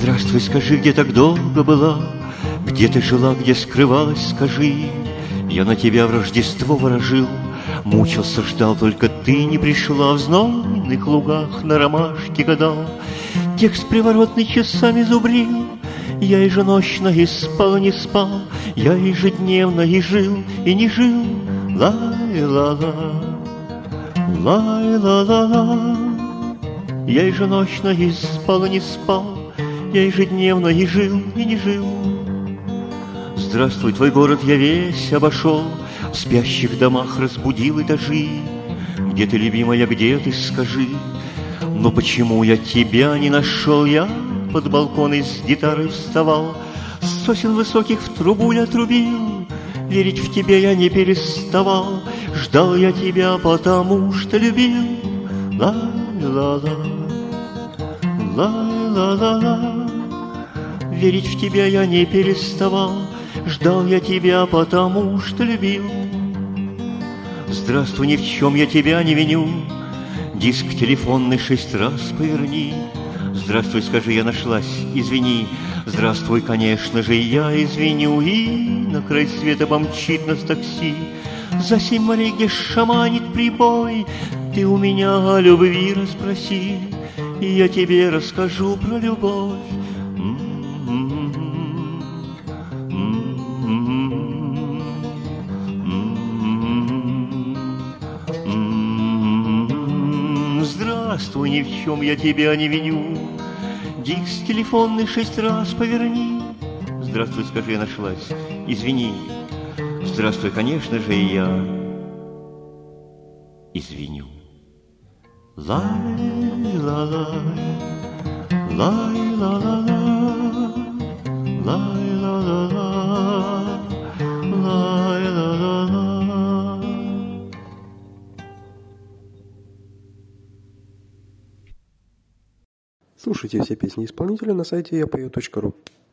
Здравствуй, скажи, где так долго была, где ты жила, где скрывалась, скажи. Я на тебя в Рождество ворожил, мучился, ждал, только ты не пришла. В знойных лугах на ромашке гадал, текст приворотный часами зубрил. Я еженочно и спал, и не спал, я ежедневно и жил, и не жил. Лай-ла-ла, лай-ла-ла-ла. Я еженочно и спал, и не спал, я ежедневно и жил, и не жил. Здравствуй, твой город я весь обошел, в спящих домах разбудил этажи. Где ты, любимая, где ты, скажи? Но почему я тебя не нашел? Я под балконой с гитарой вставал, с сосен высоких в трубу я трубил. Верить в тебя я не переставал, ждал я тебя, потому что любил. Ла-ла-ла, ла-ла-ла-ла. Верить в тебя я не переставал, ждал я тебя, потому что любил. Здравствуй, ни в чем я тебя не виню, диск телефонный 6 раз поверни. Здравствуй, скажи, я нашлась, извини. Здравствуй, конечно же, я извиню. И на край света помчит нас такси, за 7 морей, где шаманит прибой. Ты у меня о любви расспроси, и я тебе расскажу про любовь. Здравствуй, ни в чем я тебя не виню, диск телефонный 6 раз поверни. Здравствуй, скажи, я нашлась, извини. Здравствуй, конечно же, я извиню. Лай-ла-лай, лай-ла-ла-ла, лай-ла-ла-ла, лай-ла-ла-ла. Слушайте все песни исполнителя на сайте yapoe.ru.